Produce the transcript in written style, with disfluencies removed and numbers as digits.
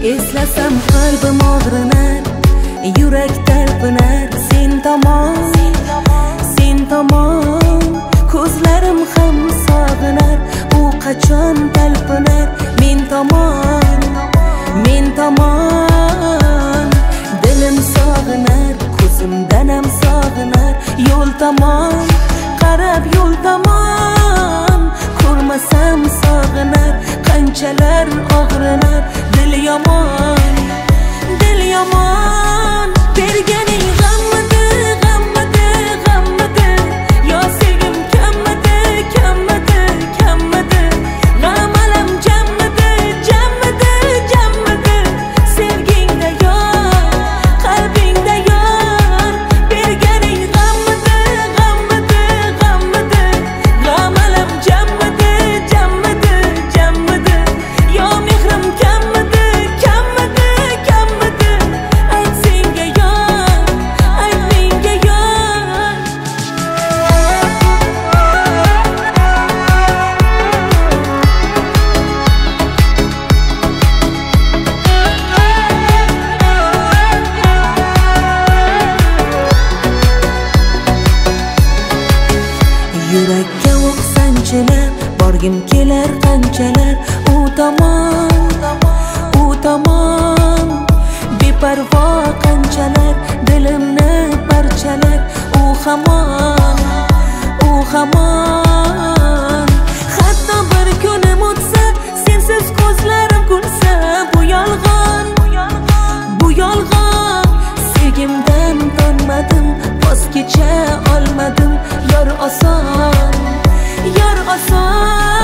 Eslasam qalbim og'rinar, yurak talpinar. Sen tomon ko'zlarim ham sog'inar. U qachon talpinar men tomon dilim sog'inar, ko'zimdan ham sog'inar. Yo'l tomon qarab, yo'l tomon ko'rmasam sog'inar. Qanchalar og'rinar, dil yomon berganing g'ammidi yo sevgim kammidi g'am alam jammidi sevgingda yor qalbingda yor berganing g'ammidi g'am alam jammidi yo mehrim kammidi ayt senga yor ayt menga yor. Yurakka o'q sanchilar, borgim kelar qanchalar. U tomon beparvo qanchalar, dilimni parchalar. U hamon hatto bir kunim o'tsa, sensiz ko'zlarim kulsa. Bu yolg'on sevgimdan tonmadim, voz kecha olmadim. Yor oson